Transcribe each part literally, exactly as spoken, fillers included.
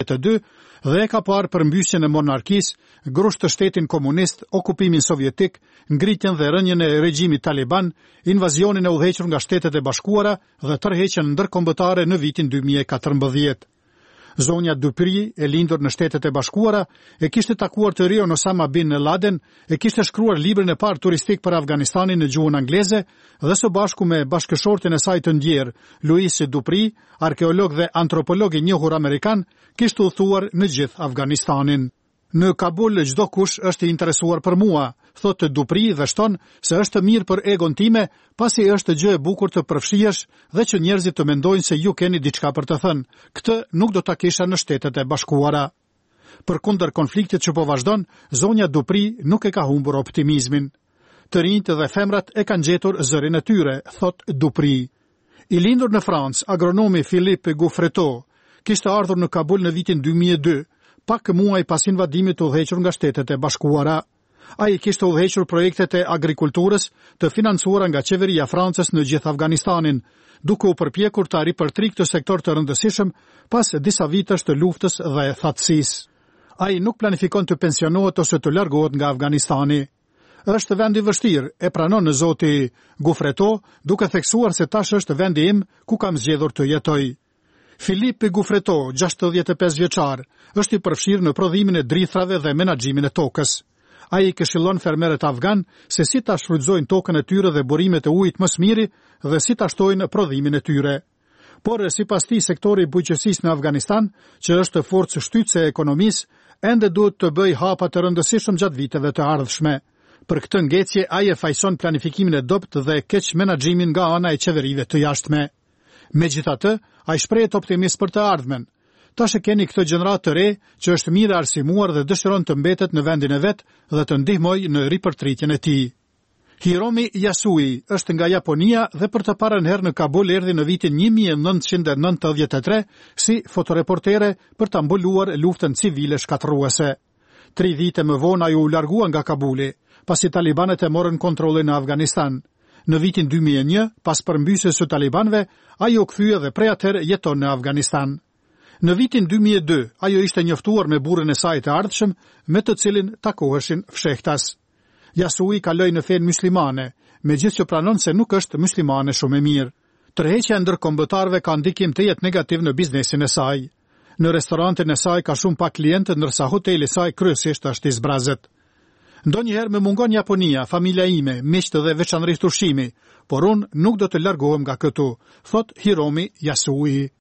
njëzet e dy dhe e ka parë përmbysjen e monarkisë, grusht të shtetin komunist, okupimin sovjetik, ngritjen dhe rënjen e regjimit taliban, invazionin e udhëhequr nga Shtetet e Bashkuara dhe tërheqjen ndërkombëtare në vitin dy mijë e katërmbëdhjetë. Zonja Dupri, e lindur në Shtetet e Bashkuara, e kishte takuar të rion Osama bin Laden, e kishte shkruar librin e parë turistik për Afganistanin në gjuhën angleze dhe së bashku me bashkëshortin e saj të ndjer, Louis Dupri, arkeolog dhe antropolog i njohur amerikan, kishte udhëtuar në gjithë Afganistanin. Në Kabul çdo kush është i interesuar për mua, thotë Dupri dhe shton se është mirë për egon time, pasi është gjë e bukur të përfshihesh dhe që njerëzit të mendojnë se ju keni diçka për të thënë. Këtë nuk do ta kisha në Shtetet e Bashkuara. Përkundër konfliktit që po vazhdon, zonja Dupri nuk e ka humbur optimizmin. Të rinjt dhe femrat e kanë gjetur zërin e tyre, thotë Dupri. I lindur në Francë, agronomi Philippe Gouffretot kishte ardhur në Kabul në vitin dy mijë e dy, pak muaj pas invadimit të udhëhequr nga Shtetet e Bashkuara. Ai kishte udhëhequr projektet e agrikulturës të financuara nga qeveria e Francës në gjithë Afganistanin, duke u përpjekur të ripërtri këtë sektor të rëndësishëm pas disa vitesh të luftës dhe thatësisë. Ai nuk planifikon të pensionohet ose të largohet nga Afganistani. Është vend i vështirë, e pranon në zoti Gouffretot, duke theksuar se tash është vendi im ku kam zgjedhur të jetoj. Philippe Gouffretot, gjashtëdhjetë e pesë vjeçar, është i përfshirë në prodhimin e drithrave dhe menaxhimin e tokës. Ai këshillon fermerët afgan se si ta shfrytëzojnë tokën e tyre dhe burimet e ujit më së miri dhe si ta shtojnë prodhimin e tyre. Por sipas tij sektori i bujqësisë në Afganistan, që është forcë shtytëse e ekonomisë, ende duhet të bëjë hapa të rëndësishëm gjatë viteve të ardhshme. Për këtë ngecje ai e fajson planifikimin e dobët dhe keq menaxhimin nga ana e qeverive të jashtme. Megjithatë, ai shprehet optimist për të ardhmen. Tash e keni këtë gjenerat të re që është mirë arsimuar dhe dëshiron të mbetet në vendin e vet dhe të ndihmojë në ripërtritjen e tij. Hiromi Yasui është nga Japonia dhe për të parën herë në Kabul erdhi në vitin një mijë e nëntëqind e nëntëdhjetë e tre si fotoreportere për ta mbuluar luftën civile shkatërruese. Tri vite më vonë ai u largua nga Kabuli, pasi talibanët e morën kontrollin në Afganistan. Në vitin dy mijë e një, pas përmbysjes së talibanëve, ai u kthye dhe prej atëherë jeton në Afganistan. Në vitin dy mijë e dy, ajo ishte njoftuar me burrin e saj të ardhshëm, me të cilin takoheshin fshehtas. Yasui kaloi në fenë muslimane, megjithëse pranon se nuk është muslimane shumë e mirë. Tërheqja e ndërkombëtarëve ka ndikim të jetë negativ në biznesin e saj. Në restorantin e saj ka shumë pak klientë, ndërsa hoteli i saj kryesisht është i zbrazët. Ndonjëherë më mungon Japonia, familja ime, miqtë dhe veçanërisht ushqimi, por unë nuk do të largohem nga këtu, thot Hiromi Yasui.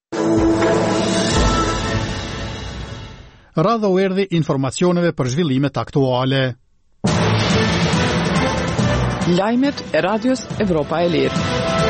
Radha u erdhi informacioneve për zhvillimet aktuale. Lajmet e Radios Evropa e Lirë.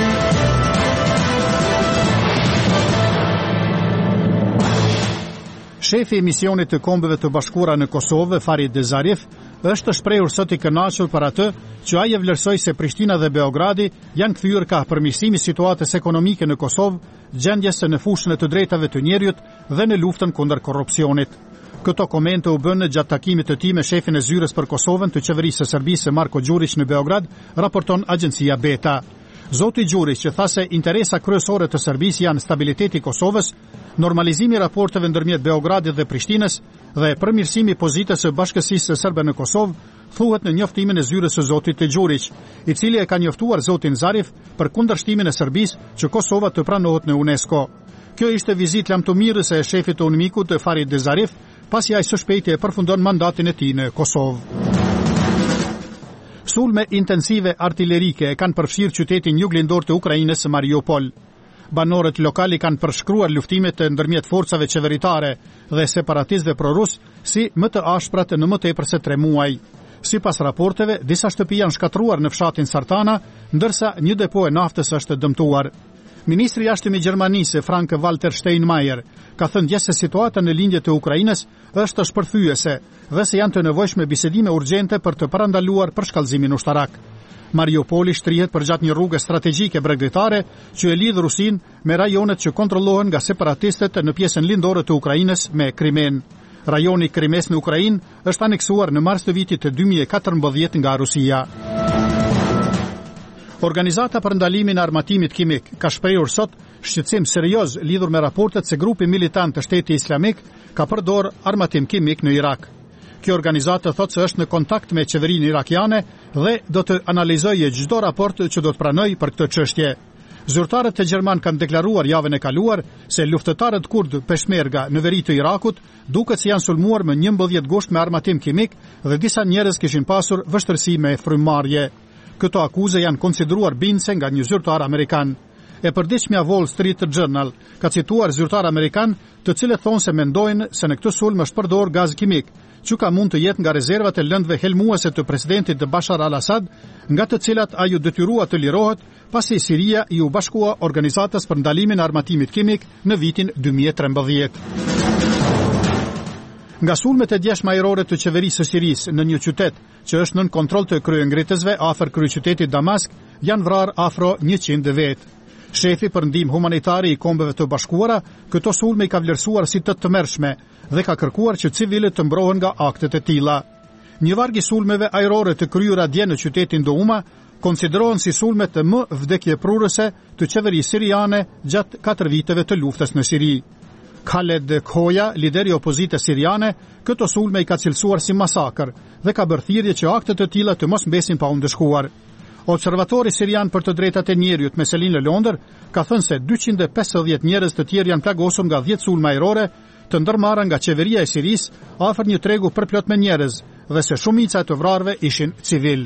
Shefi i misionit të Kombeve të Bashkuara në Kosovë, Farid Zarif, është shprehur sot i kënaqur për atë që ai e vlerësoi se Prishtina dhe Beogradi janë kthyer ka përmirësimi i situatës ekonomike në Kosovë, gjendjes në fushën e të drejtave të njerëzit dhe në luftën kundër korrupsionit. Këto komente u bën gjatë takimit të tij me shefin e zyrës për Kosovën të qeverisë së Serbisë Marko Đurić në Beograd, raporton agjencia Beta. Zoti Đurić që tha se interesa kryesore të Serbisë janë stabiliteti i Kosovës, normalizimi i raporteve ndërmjet Beogradit dhe Prishtinës dhe përmirësimi i pozitës së bashkësisë serbe në Kosovë, thuhet në njoftimin e zyrës së zotit Đurić, i cili e ka njoftuar zotin Zarif për kundërshtimin e Serbisë që Kosova të pranohet në UNESCO. Kjo ishte vizitë lamtomirëse e shefit të UNMIK-ut të Farid Zarif, pasi ai së shpejti e përfundon mandatin e tij në Kosovë. Sulme intensive artillerike e kanë përfshirë qytetin juglindor të Ukrainës Mariupol. Banorët lokali kanë përshkruar luftimet të ndërmjet forcave qeveritare dhe separatistëve prorus si më të ashprat në më tepër se tre muaj. Sipas raporteve, disa shtëpi janë shkatruar në fshatin Sartana, ndërsa një depo e naftës është dëmtuar. Ministri i jashtëm i Gjermanisë, Frank Walter Steinmeier, ka thënë dje se situata në lindje të Ukrainës është shpërthyese dhe se janë të nevojshme bisedime urgjente për të parandaluar përshkallëzimin ushtarak. Mariupoli shtrihet përgjatë një rrugë strategjike bregdetare që e lidh Rusinë me rajonet që kontrollohen nga separatistët në pjesën lindore të Ukrainës me Krimen. Rajoni Krimes në Ukrainë është aneksuar në mars të vitit të dy mijë e katërmbëdhjetë nga Rusia. Organizata për ndalimin e armatimit kimik ka shprehur sot shqetësim serioz lidhur me raportet se grupi militant të Shtetit Islamik ka përdor armatim kimik në Irak. Kjo organizatë thotë se është në kontakt me qeverinë irakiane dhe do të analizojë çdo raport që do të pranojë për këtë çështje. Zyrtarët e Gjerman kanë deklaruar javën e kaluar se luftëtarët kurd Peshmerga në veri të Irakut duket se janë sulmuar me njëmbëdhjetë gusht me armatim kimik dhe disa njerëz kishin pasur vështirësi me frymëmarrje. Këto akuze janë konsideruar bindse nga një zyrtar amerikan. E përditshmja Wall Street Journal ka cituar zyrtar amerikan, të cilët thonë se mendojnë se në këtë sulm është përdorur gaz kimik, që ka mund të jetë nga rezervat e lëndëve helmuese të presidentit Bashar al-Assad, nga të cilat ai u detyrua të lirohet pasi Siria i u bashkua organizatës për ndalimin e armatimit kimik në vitin dy mijë e trembëdhjetë. Nga sulmet e djeshme ajrore të qeverisë së Sirisë në një qytet që është nën kontroll të kryengritësve afër kryeqytetit Damask, janë vrarë afro njëqind vetë. Shefi për ndihmë humanitare i Kombeve të Bashkuara këto sulme i ka vlerësuar si të tmerrshme dhe ka kërkuar që civilët të mbrohen nga aktet e tilla. Një varg i sulmeve ajrore të kryera dje në qytetin Douma konsiderohen si sulmet më vdekjeprurëse të qeverisë siriane gjatë katër viteve të luftës në Siri. Khaled Khoja, lideri i opozitës siriane, këto sulme i ka cilësuar si masakër dhe ka bërë thirrje që akte të tilla të mos mbesin pa u ndëshkuar. Observatori sirian për të drejtat e njerëzit Meselin në Londër ka thënë se dyqind e pesëdhjetë njerëz të tjerë janë plagosur nga dhjetë sulme ajrore të ndërmarra nga qeveria e Sirisë afër një tregu përplot me njerëz dhe se shumica e të vrarëve ishin civil.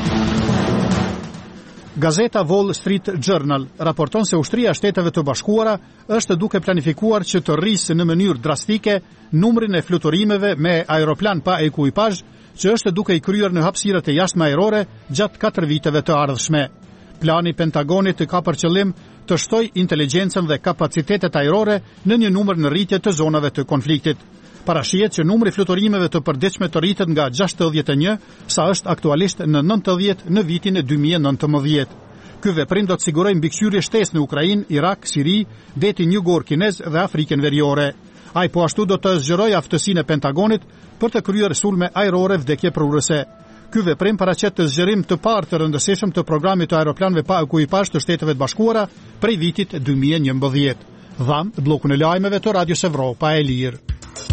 Gazeta Wall Street Journal raporton se ushtria e Shteteve të Bashkuara është duke planifikuar që të rrisë në mënyrë drastike numrin e fluturimeve me aeroplan pa ekuipazh që është duke i kryer në hapësirat e jashtme ajrore gjatë katër viteve të ardhshme. Plani Pentagonit ka për qëllim të shtojë inteligjencën dhe kapacitetet ajrore në një numër në rritje të zonave të konfliktit. Parashihet që numri fluturimeve të përditshme të rritet nga gjashtëdhjetë e një, sa është aktualisht në nëntëdhjetë në vitin e dy mijë e nëntëmbëdhjetë. Ky veprim do të sigurojë mbikëqyrje shtesë në Ukrainë, Irak, Siri, detin Jugor Kinez dhe Afrikën Veriore. Ai po ashtu do të zgjerojë aftësinë e Pentagonit për të kryer sulme ajrore vdekjeprurëse. Ky veprim paraqet të zgjerim të parë të rëndësishëm të programit të aeroplanëve pa ekuipazh të Shteteve të Bashkuara prej vitit dy mijë e njëmbëdhjetë. Dham bllokun e lajmeve të Radios Evropa e Lirë.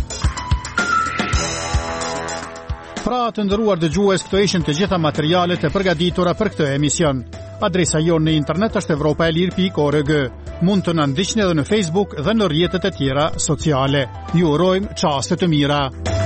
Pra të nderuar dëgjues, këto ishin të gjitha materialet e përgatitura për këtë emision. Adresa jonë në internet është evropaelir pikë org. Mund të na ndiqni edhe në Facebook dhe në rrjetet e tjera sociale. Ju urojmë çaste të mira.